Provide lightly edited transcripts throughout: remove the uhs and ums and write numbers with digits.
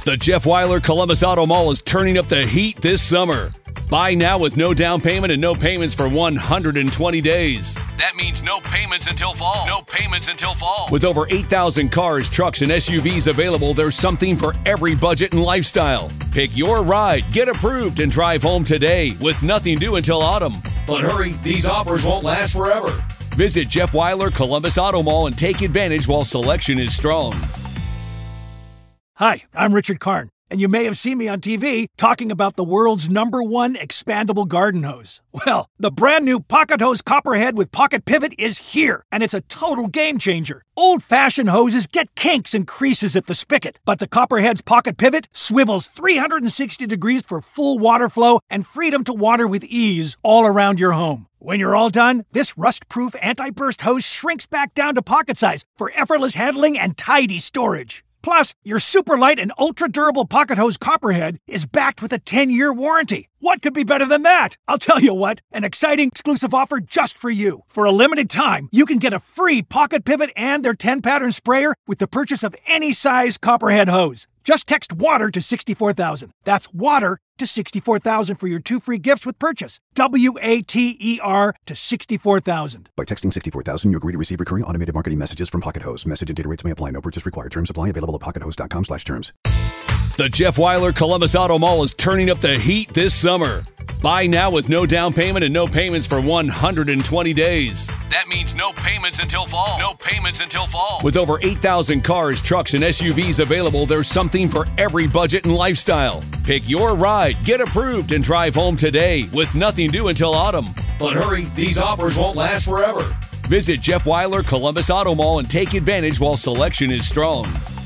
The Jeff Weiler Columbus Auto Mall is turning up the heat this summer. Buy now with no down payment and no payments for 120 days. That means no payments until fall. No payments until fall. With over 8,000 cars, trucks, and SUVs available, there's something for every budget and lifestyle. Pick your ride, get approved, and drive home today with nothing due until autumn. But hurry, these offers won't last forever. Visit Jeff Weiler Columbus Auto Mall and take advantage while selection is strong. Hi, I'm Richard Karn, and you may have seen me on TV talking about the world's #1 expandable garden hose. Well, the brand new Pocket Hose Copperhead with Pocket Pivot is here, and it's a total game changer. Old-fashioned hoses get kinks and creases at the spigot, but the Copperhead's Pocket Pivot swivels 360 degrees for full water flow and freedom to water with ease all around your home. When you're all done, this rust-proof anti-burst hose shrinks back down to pocket size for effortless handling and tidy storage. Plus, your super light and ultra-durable Pocket Hose Copperhead is backed with a 10-year warranty. What could be better than that? I'll tell you what, an exciting exclusive offer just for you. For a limited time, you can get a free Pocket Pivot and their 10-pattern sprayer with the purchase of any size Copperhead hose. Just text WATER to 64,000. That's WATER to 64,000 for your 2 free gifts with purchase. WATER to 64,000. By texting 64,000, you agree to receive recurring automated marketing messages from Pocket Hose. Message and data rates may apply. No purchase required. Terms apply. Available at pockethose.com/terms. The Jeff Weiler Columbus Auto Mall is turning up the heat this summer. Buy now with no down payment and no payments for 120 days. That means no payments until fall. No payments until fall. With over 8,000 cars, trucks, and SUVs available, there's something for every budget and lifestyle. Pick your ride, get approved, and drive home today with nothing due until autumn. But hurry, these offers won't last forever. Visit Jeff Weiler Columbus Auto Mall and take advantage while selection is strong.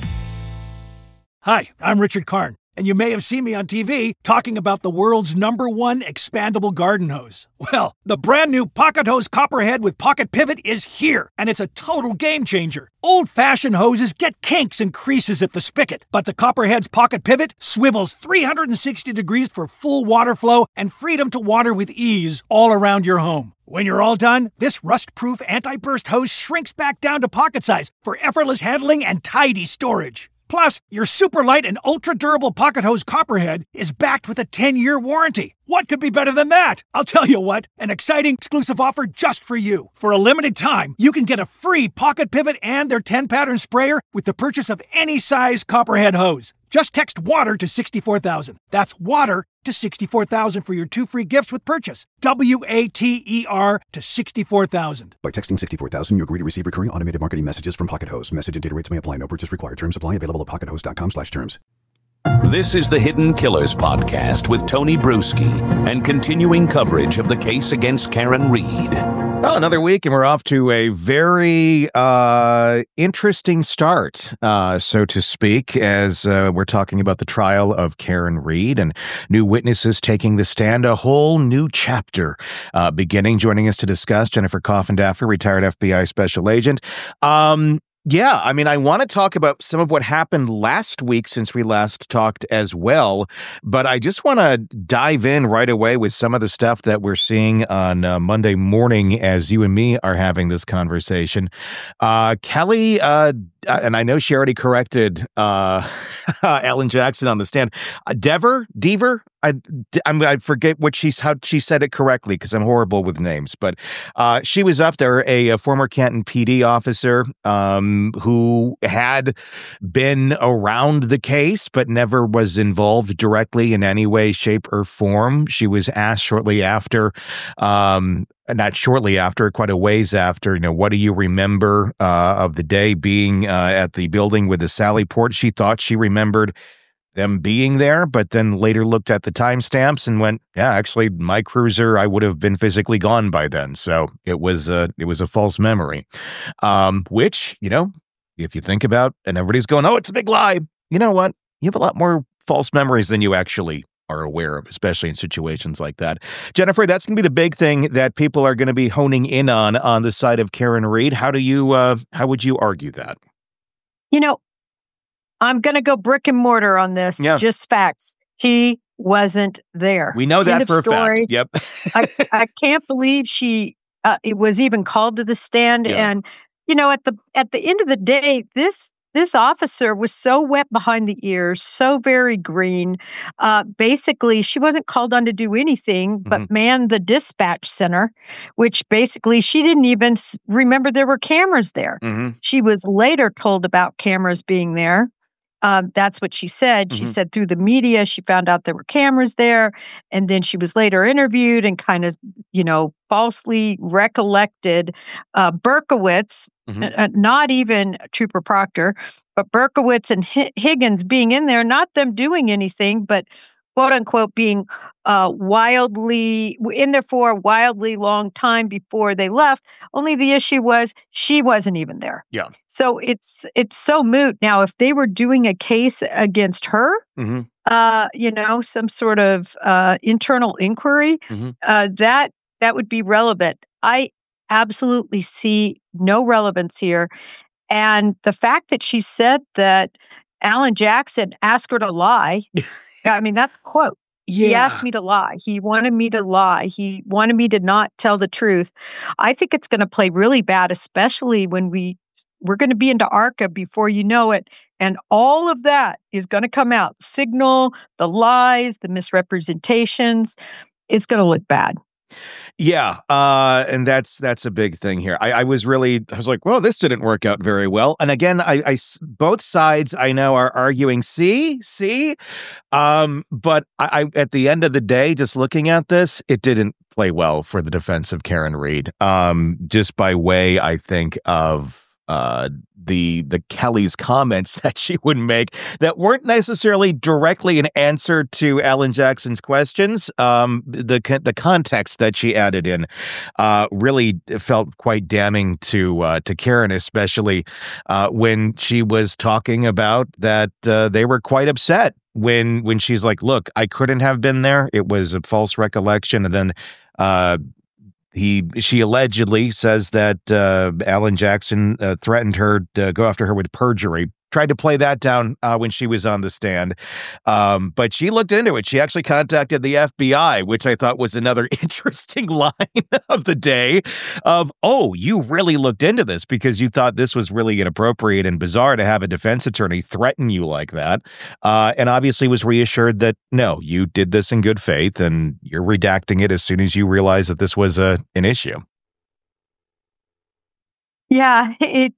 Hi, I'm Richard Karn, and you may have seen me on TV talking about the world's #1 expandable garden hose. Well, the brand new Pocket Hose Copperhead with Pocket Pivot is here, and it's a total game changer. Old-fashioned hoses get kinks and creases at the spigot, but the Copperhead's Pocket Pivot swivels 360 degrees for full water flow and freedom to water with ease all around your home. When you're all done, this rust-proof anti-burst hose shrinks back down to pocket size for effortless handling and tidy storage. Plus, your super light and ultra-durable Pocket Hose Copperhead is backed with a 10-year warranty. What could be better than that? I'll tell you what, an exciting exclusive offer just for you. For a limited time, you can get a free Pocket Pivot and their 10-pattern sprayer with the purchase of any size Copperhead hose. Just text WATER to 64,000. That's WATER to 64,000 for your 2 free gifts with purchase. WATER to 64,000. By texting 64,000, you agree to receive recurring automated marketing messages from Pocket Hose. Message and data rates may apply. No purchase required. Terms apply. Available at pockethose.com/terms. This is the Hidden Killers podcast with Tony Bruschi and continuing coverage of the case against Karen Read. Well, another week, and we're off to a very interesting start, so to speak, as we're talking about the trial of Karen Read and new witnesses taking the stand, a whole new chapter beginning. Joining us to discuss, Jennifer Coffindaffer, retired FBI special agent. Yeah, I mean, I want to talk about some of what happened last week since we last talked as well, but I just want to dive in right away with some of the stuff that we're seeing on Monday morning as you and me are having this conversation. Kelly, and I know she already corrected Ellen Jackson on the stand. Dever? I forget how she said it correctly because I'm horrible with names, but she was up there, a former Canton PD officer who had been around the case but never was involved directly in any way, shape, or form. She was asked shortly after, not shortly after, quite a ways after, what do you remember of the day being at the building with the Sally Port? She thought she remembered them being there, but then later looked at the timestamps and went, yeah, actually, my cruiser, I would have been physically gone by then. So it was a false memory, which, if you think about, and everybody's going, oh, it's a big lie. You know what? You have a lot more false memories than you actually are aware of, especially in situations like that. Jennifer, that's going to be the big thing that people are going to be honing in on the side of Karen Read. How would you argue that? I'm going to go brick and mortar on this. Yeah. Just facts. He wasn't there. We know that for a fact. Yep. I can't believe she it was even called to the stand. Yeah. And, at the end of the day, this this officer was so wet behind the ears, so very green. Basically, she wasn't called on to do anything but man the dispatch center, which basically she didn't even remember there were cameras there. She was later told about cameras being there. That's what she said. She said through the media, she found out there were cameras there. And then she was later interviewed and kind of, falsely recollected Berkowitz, not even Trooper Proctor, but Berkowitz and Higgins being in there, not them doing anything, but quote unquote being wildly in there for a wildly long time before they left. Only the issue was she wasn't even there. Yeah. So it's so moot. Now, if they were doing a case against her, some sort of internal inquiry, that would be relevant. I absolutely see no relevance here. And the fact that she said that Alan Jackson asked her to lie, I mean, that's a quote. Yeah. He asked me to lie. He wanted me to lie. He wanted me to not tell the truth. I think it's going to play really bad, especially when we're going to be into ARCA before you know it. And all of that is going to come out. Signal, the lies, the misrepresentations. It's going to look bad. Yeah, and that's a big thing here. I was like, well, this didn't work out very well. And again, I both sides I know are arguing, see, but I at the end of the day, just looking at this, it didn't play well for the defense of Karen Read. Just by way, I think, of the Kelly's comments that she would make that weren't necessarily directly an answer to Alan Jackson's questions. The context that she added in really felt quite damning to Karen, especially when she was talking about that they were quite upset when she's like, "Look, I couldn't have been there. It was a false recollection," and then she allegedly says that Alan Jackson threatened her to go after her with perjury. Tried to play that down when she was on the stand. But she looked into it. She actually contacted the FBI, which I thought was another interesting line of the day of, oh, you really looked into this because you thought this was really inappropriate and bizarre to have a defense attorney threaten you like that. And obviously was reassured that, no, you did this in good faith and you're redacting it as soon as you realize that this was an issue. Yeah,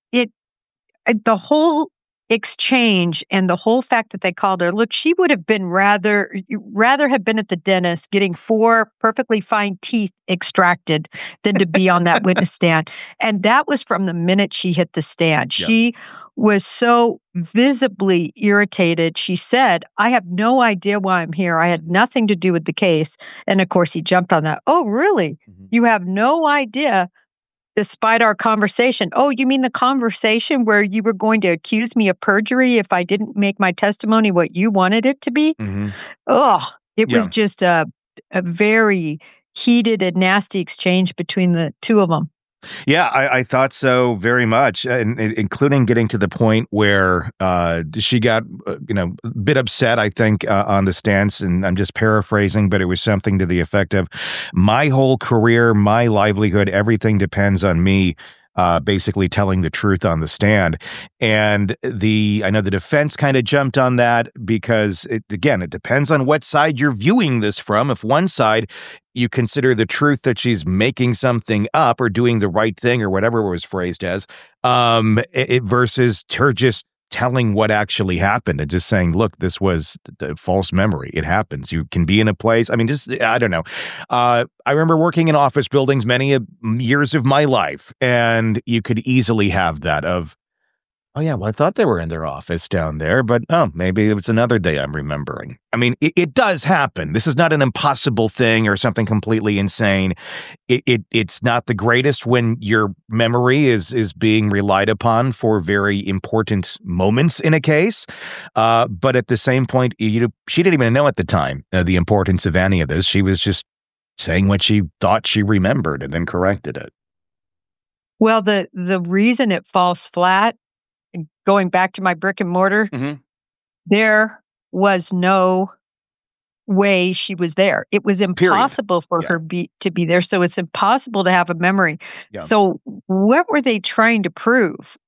the whole exchange and the whole fact that they called her, look, she would have been rather have been at the dentist getting 4 perfectly fine teeth extracted than to be on that witness stand. And that was from the minute she hit the stand. Yeah. She was so visibly irritated. She said, I have no idea why I'm here. I had nothing to do with the case. And of course, he jumped on that. Oh, really? Mm-hmm. You have no idea? Despite our conversation. Oh, you mean the conversation where you were going to accuse me of perjury if I didn't make my testimony what you wanted it to be? Mm-hmm. Oh, it was just a very heated and nasty exchange between the two of them. Yeah, I thought so very much, and including getting to the point where she got, a bit upset, I think, on the stance, and I'm just paraphrasing, but it was something to the effect of, my whole career, my livelihood, everything depends on me. Basically telling the truth on the stand. And I know the defense kind of jumped on that because, it depends on what side you're viewing this from. If one side, you consider the truth that she's making something up or doing the right thing or whatever it was phrased as, versus her just telling what actually happened and just saying, look, this was a false memory. It happens. You can be in a place. I mean, I don't know. I remember working in office buildings many years of my life, and you could easily have that of, oh, yeah, well, I thought they were in their office down there, but maybe it was another day I'm remembering. I mean, it does happen. This is not an impossible thing or something completely insane. It's not the greatest when your memory is being relied upon for very important moments in a case. But at the same point, she didn't even know at the time the importance of any of this. She was just saying what she thought she remembered and then corrected it. Well, the reason it falls flat, going back to my brick and mortar, there was no way she was there. It was impossible for her to be there. So it's impossible to have a memory. Yeah. So what were they trying to prove?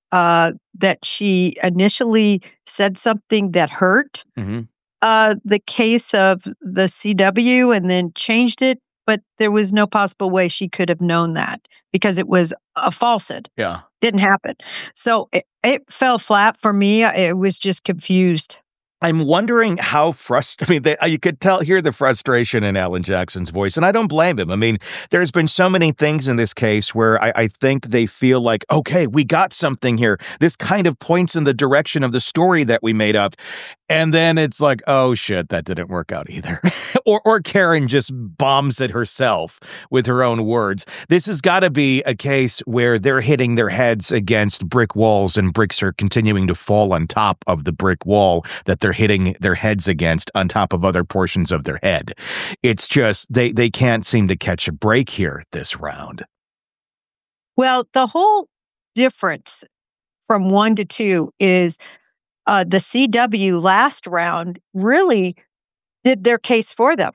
that she initially said something that hurt the case of the CW and then changed it, but there was no possible way she could have known that because it was a falsehood. Yeah. Didn't happen. So it fell flat for me. I was just confused. I'm wondering how frustrating. You could hear the frustration in Alan Jackson's voice, and I don't blame him. I mean, there's been so many things in this case where I think they feel like, okay, we got something here. This kind of points in the direction of the story that we made up. And then it's like, oh shit, that didn't work out either. or Karen just bombs it herself with her own words. This has got to be a case where they're hitting their heads against brick walls and bricks are continuing to fall on top of the brick wall that they're hitting their heads against on top of other portions of their head. It's just, they can't seem to catch a break here this round. Well, the whole difference from 1 to 2 is the CW last round really did their case for them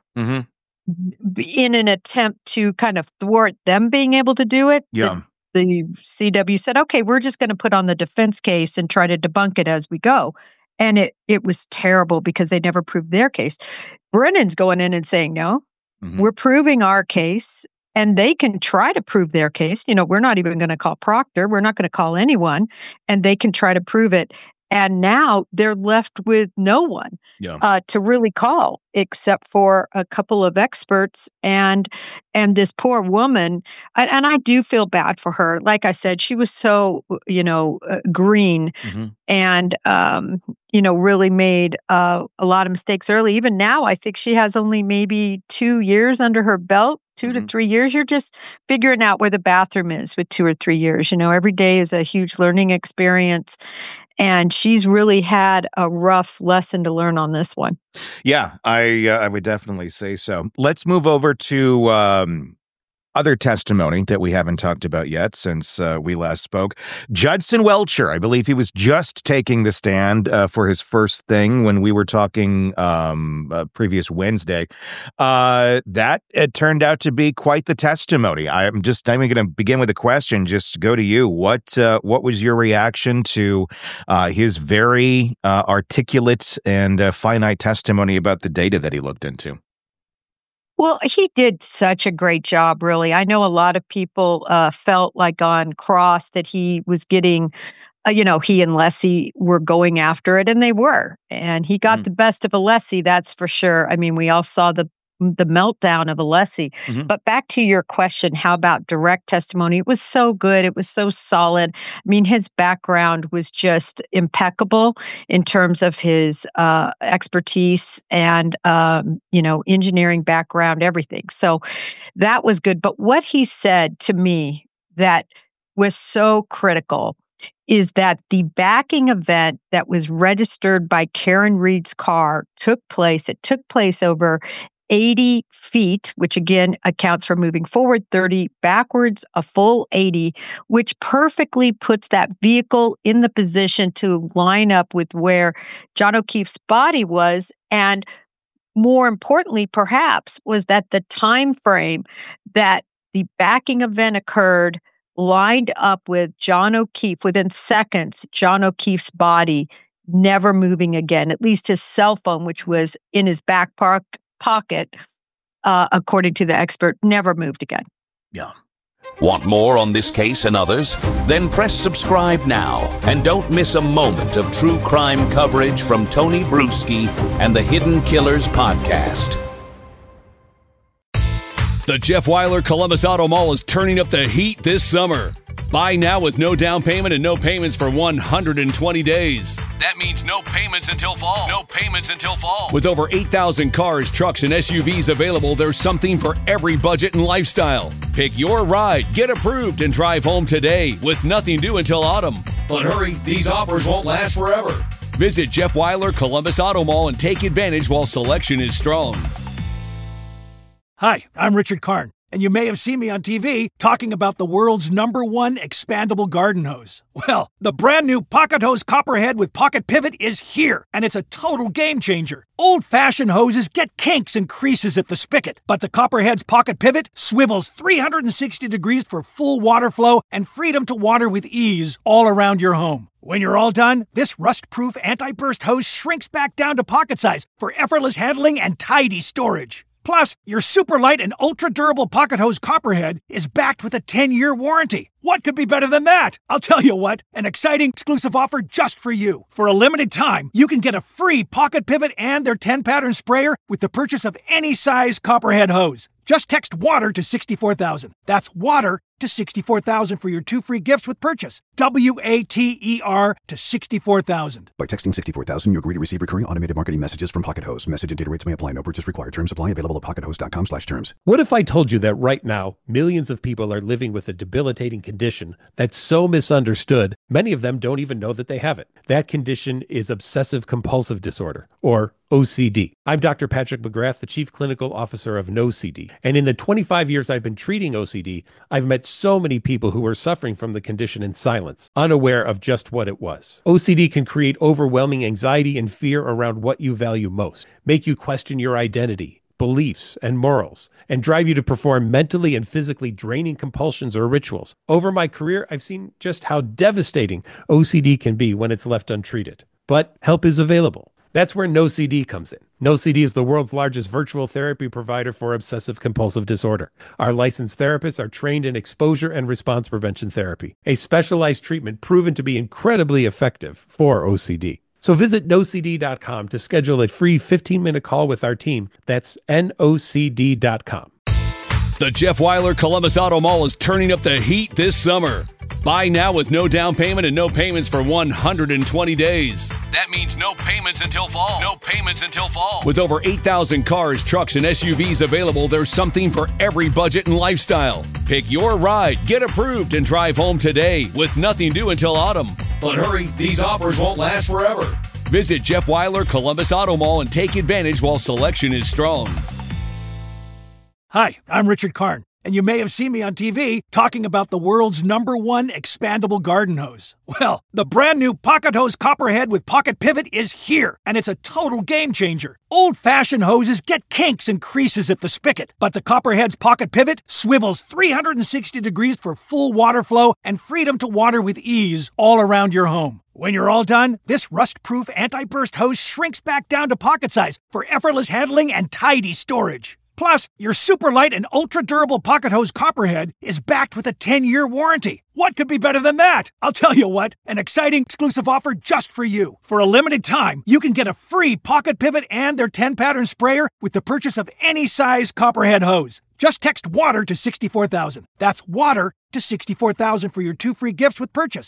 in an attempt to kind of thwart them being able to do it. Yeah. The CW said, okay, we're just going to put on the defense case and try to debunk it as we go. And it was terrible because they never proved their case. Brennan's going in and saying, no, we're proving our case. And they can try to prove their case. You know, we're not even going to call Proctor. We're not going to call anyone. And they can try to prove it. And now they're left with no one to really call except for a couple of experts and this poor woman. And I do feel bad for her. Like I said, she was so, green and, really made a lot of mistakes early. Even now, I think she has only maybe 2 years under her belt. 2 to 3 years. You're just figuring out where the bathroom is with 2 or 3 years. You know, every day is a huge learning experience. And she's really had a rough lesson to learn on this one. Yeah, I would definitely say so. Let's move over to other testimony that we haven't talked about yet since we last spoke. Judson Welcher, I believe he was just taking the stand for his first thing when we were talking previous Wednesday. That it turned out to be quite the testimony. I'm going to begin with a question. Just go to you. What was your reaction to his very articulate and finite testimony about the data that he looked into? Well, he did such a great job, really. I know a lot of people felt like on Cross that he was getting, he and Alessi were going after it, and they were. And he got the best of Alessi, that's for sure. I mean, we all saw the meltdown of Alessi. But back to your question, how about direct testimony? It was so good. It was so solid. I mean, his background was just impeccable in terms of his expertise and, engineering background, everything. So that was good. But what he said to me that was so critical is that the backing event that was registered by Karen Read's car took place. It took place over 80 feet, which again accounts for moving forward 30, backwards a full 80, which perfectly puts that vehicle in the position to line up with where John O'Keefe's body was. And more importantly, perhaps, was that the time frame that the backing event occurred lined up with John O'Keefe within seconds, John O'Keefe's body never moving again, at least his cell phone, which was in his back pocket, according to the expert, never moved again. Yeah. Want more on this case and others? Then press subscribe now and don't miss a moment of true crime coverage from Tony Bruschi and the Hidden Killers podcast. The Jeff Weiler Columbus Auto Mall is turning up the heat this summer. Buy now with no down payment and no payments for 120 days. That means no payments until fall. No payments until fall. With over 8,000 cars, trucks, and SUVs available, there's something for every budget and lifestyle. Pick your ride, get approved, and drive home today with nothing due until autumn. But hurry, these offers won't last forever. Visit Jeff Weiler Columbus Auto Mall and take advantage while selection is strong. Hi, I'm Richard Karn. and you may have seen me on TV talking about the world's #1 expandable garden hose. Well, the brand new Pocket Hose Copperhead with Pocket Pivot is here, and it's a total game changer. Old-fashioned hoses get kinks and creases at the spigot, but the Copperhead's Pocket Pivot swivels 360 degrees for full water flow and freedom to water with ease all around your home. When you're all done, this rust-proof anti-burst hose shrinks back down to pocket size for effortless handling and tidy storage. Plus, your super light and ultra-durable Pocket Hose Copperhead is backed with a 10-year warranty. What could be better than that? I'll tell you what, an exciting exclusive offer just for you. For a limited time, you can get a free Pocket Pivot and their 10-pattern sprayer with the purchase of any size Copperhead hose. Just text WATER to 64,000. That's WATER to 64,000 for your 2 free gifts with purchase. WATER to 64,000. By texting 64,000, you agree to receive recurring automated marketing messages from Pocket Hose. Message and data rates may apply. No purchase required. Terms apply. Available at pockethose.com/terms. What if I told you that right now, millions of people are living with a debilitating condition that's so misunderstood, many of them don't even know that they have it? That condition is obsessive compulsive disorder, or OCD. I'm Dr. Patrick McGrath, the Chief Clinical Officer of NoCD. And in the 25 years I've been treating OCD, I've met so many people who are suffering from the condition in silence, unaware of just what it was. OCD can create overwhelming anxiety and fear around what you value most, make you question your identity, beliefs, and morals, and drive you to perform mentally and physically draining compulsions or rituals. Over my career, I've seen just how devastating OCD can be when it's left untreated. But help is available. That's where NoCD comes in. NoCD is the world's largest virtual therapy provider for obsessive compulsive disorder. Our licensed therapists are trained in exposure and response prevention therapy, a specialized treatment proven to be incredibly effective for OCD. So visit NoCD.com to schedule a free 15-minute call with our team. That's NOCD.com. The Jeff Weiler Columbus Auto Mall is turning up the heat this summer. Buy now with no down payment and no payments for 120 days. That means no payments until fall. No payments until fall. With over 8,000 cars, trucks, and SUVs available, there's something for every budget and lifestyle. Pick your ride, get approved, and drive home today with nothing due until autumn. But hurry, these offers won't last forever. Visit Jeff Weiler Columbus Auto Mall and take advantage while selection is strong. Hi, I'm Richard Karn, and you may have seen me on TV talking about the world's #1 expandable garden hose. Well, the brand new Pocket Hose Copperhead with Pocket Pivot is here, and it's a total game changer. Old-fashioned hoses get kinks and creases at the spigot, but the Copperhead's Pocket Pivot swivels 360 degrees for full water flow and freedom to water with ease all around your home. When you're all done, this rust-proof anti-burst hose shrinks back down to pocket size for effortless handling and tidy storage. Plus, your super light and ultra-durable Pocket Hose Copperhead is backed with a 10-year warranty. What could be better than that? I'll tell you what, an exciting exclusive offer just for you. For a limited time, you can get a free Pocket Pivot and their 10-pattern sprayer with the purchase of any size Copperhead hose. Just text WATER to 64,000. That's WATER to 64,000 for your 2 free gifts with purchase.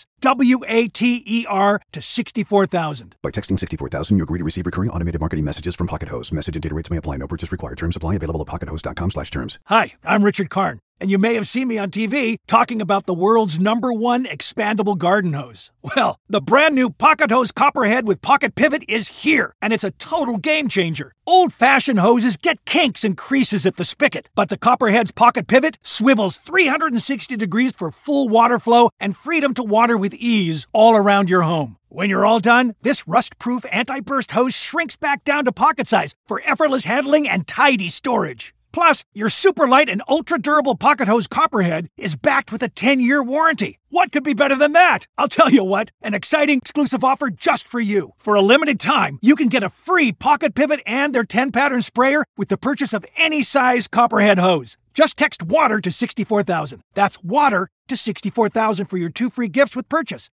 WATER to 64,000. By texting 64,000, you agree to receive recurring automated marketing messages from Pocket Hose. Message and data rates may apply. No purchase required. Terms apply. Available at pockethose.com/terms. Hi, I'm Richard Karn, and you may have seen me on TV talking about the world's #1 expandable garden hose. Well, the brand new Pocket Hose Copperhead with Pocket Pivot is here, and it's a total game changer. Old-fashioned hoses get kinks and creases at the spigot, but the Copperhead's Pocket Pivot swivels 360 degrees for full water flow and freedom to water with ease all around your home. When you're all done, this rust-proof anti-burst hose shrinks back down to pocket size for effortless handling and tidy storage. Plus, your super light and ultra-durable Pocket Hose Copperhead is backed with a 10-year warranty. What could be better than that? I'll tell you what, an exciting exclusive offer just for you. For a limited time, you can get a free Pocket Pivot and their 10-pattern sprayer with the purchase of any size Copperhead hose. Just text WATER to 64,000. That's WATER to 64,000 for your 2 free gifts with purchase.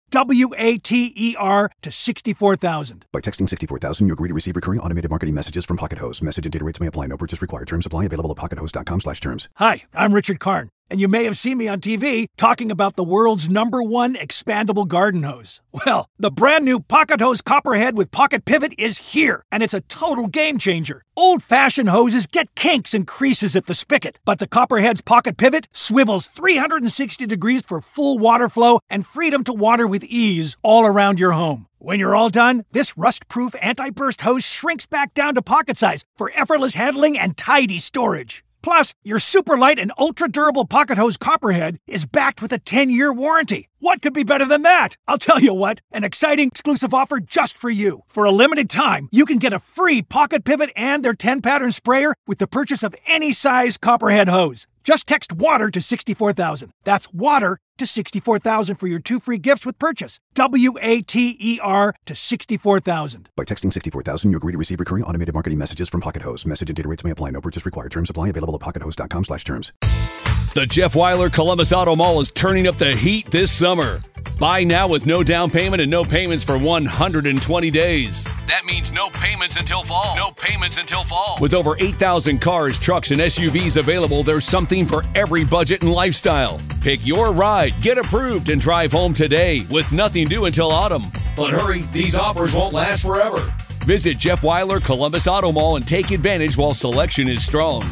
WATER to 64,000. By texting 64,000, you agree to receive recurring automated marketing messages from Pocket Hose. Message and data rates may apply. No purchase required. Terms apply. Available at pockethose.com/terms. Hi, I'm Richard Karn, and you may have seen me on TV talking about the world's #1 expandable garden hose. Well, the brand new Pocket Hose Copperhead with Pocket Pivot is here, and it's a total game changer. Old-fashioned hoses get kinks and creases at the spigot, but the Copperhead's Pocket Pivot swivels 360 degrees for full water flow and freedom to water with ease all around your home. When you're all done, this rust-proof anti-burst hose shrinks back down to pocket size for effortless handling and tidy storage. Plus, your super light and ultra durable pocket hose Copperhead is backed with a 10-year warranty. What could be better than that? I'll tell you what, an exciting exclusive offer just for you. For a limited time, you can get a free pocket pivot and their 10-pattern sprayer with the purchase of any size Copperhead hose. Just text WATER to 64,000. That's WATER to 64,000 for your 2 free gifts with purchase. WATER to 64,000. By texting 64,000, you agree to receive recurring automated marketing messages from Pocket Hose. Message and data rates may apply. No purchase required. Terms apply. Available at pockethose.com/terms. The Jeff Weiler Columbus Auto Mall is turning up the heat this summer. Buy now with no down payment and no payments for 120 days. That means no payments until fall. No payments until fall. With over 8,000 cars, trucks, and SUVs available, there's something for every budget and lifestyle. Pick your ride, get approved, and drive home today with nothing due until autumn. But hurry, these offers won't last forever. Visit Jeff Weiler Columbus Auto Mall and take advantage while selection is strong.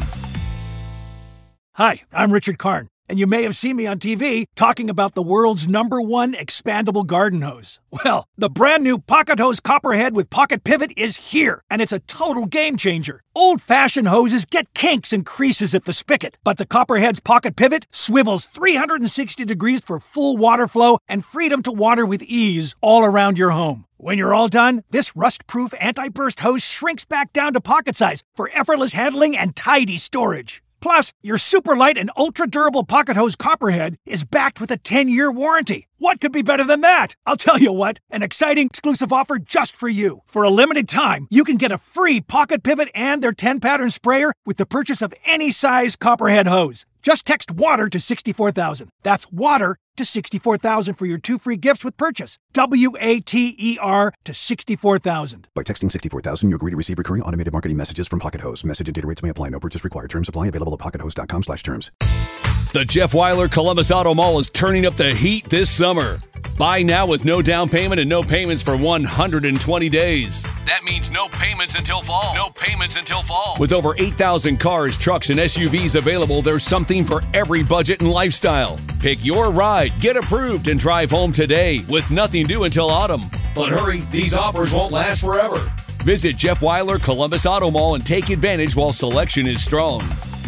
Hi, I'm Richard Karn, and you may have seen me on TV talking about the world's #1 expandable garden hose. Well, the brand new Pocket Hose Copperhead with Pocket Pivot is here, and it's a total game changer. Old-fashioned hoses get kinks and creases at the spigot, but the Copperhead's Pocket Pivot swivels 360 degrees for full water flow and freedom to water with ease all around your home. When you're all done, this rust-proof anti-burst hose shrinks back down to pocket size for effortless handling and tidy storage. Plus, your super light and ultra durable pocket hose Copperhead is backed with a 10-year warranty. What could be better than that? I'll tell you what, an exciting exclusive offer just for you. For a limited time, you can get a free pocket pivot and their 10-pattern sprayer with the purchase of any size Copperhead hose. Just text WATER to 64,000. That's WATER to 64,000 for your 2 free gifts with purchase. WATER to 64,000. By texting 64,000, you agree to receive recurring automated marketing messages from Pocket Hose. Message and data rates may apply. No purchase required. Terms apply. Available at pockethose.com/terms. The Jeff Weiler Columbus Auto Mall is turning up the heat this summer. Buy now with no down payment and no payments for 120 days. That means no payments until fall. No payments until fall. With over 8,000 cars, trucks, and SUVs available, there's something for every budget and lifestyle. Pick your ride, get approved, and drive home today with nothing due until autumn. But hurry, these offers won't last forever. Visit Jeff Weiler Columbus Auto Mall and take advantage while selection is strong.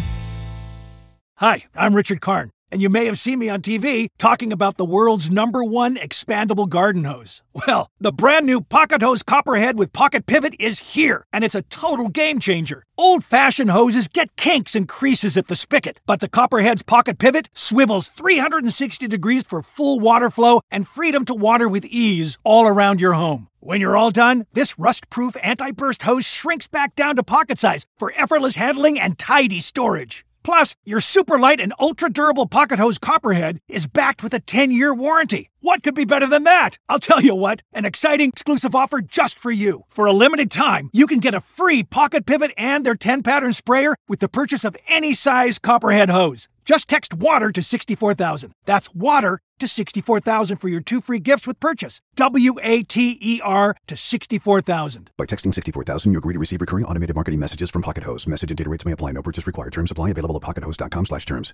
Hi, I'm Richard Karn, and you may have seen me on TV talking about the world's #1 expandable garden hose. Well, the brand new Pocket Hose Copperhead with Pocket Pivot is here, and it's a total game changer. Old-fashioned hoses get kinks and creases at the spigot, but the Copperhead's Pocket Pivot swivels 360 degrees for full water flow and freedom to water with ease all around your home. When you're all done, this rust-proof anti-burst hose shrinks back down to pocket size for effortless handling and tidy storage. Plus, your super light and ultra durable pocket hose Copperhead is backed with a 10-year warranty. What could be better than that? I'll tell you what, an exciting exclusive offer just for you. For a limited time, you can get a free pocket pivot and their 10-pattern sprayer with the purchase of any size Copperhead hose. Just text WATER to 64,000. That's WATER to 64,000 for your 2 free gifts with purchase. WATER to 64,000. By texting 64,000, you agree to receive recurring automated marketing messages from Pocket Hose. Message and data rates may apply. No purchase required. Terms apply. Available at pockethose.com/terms.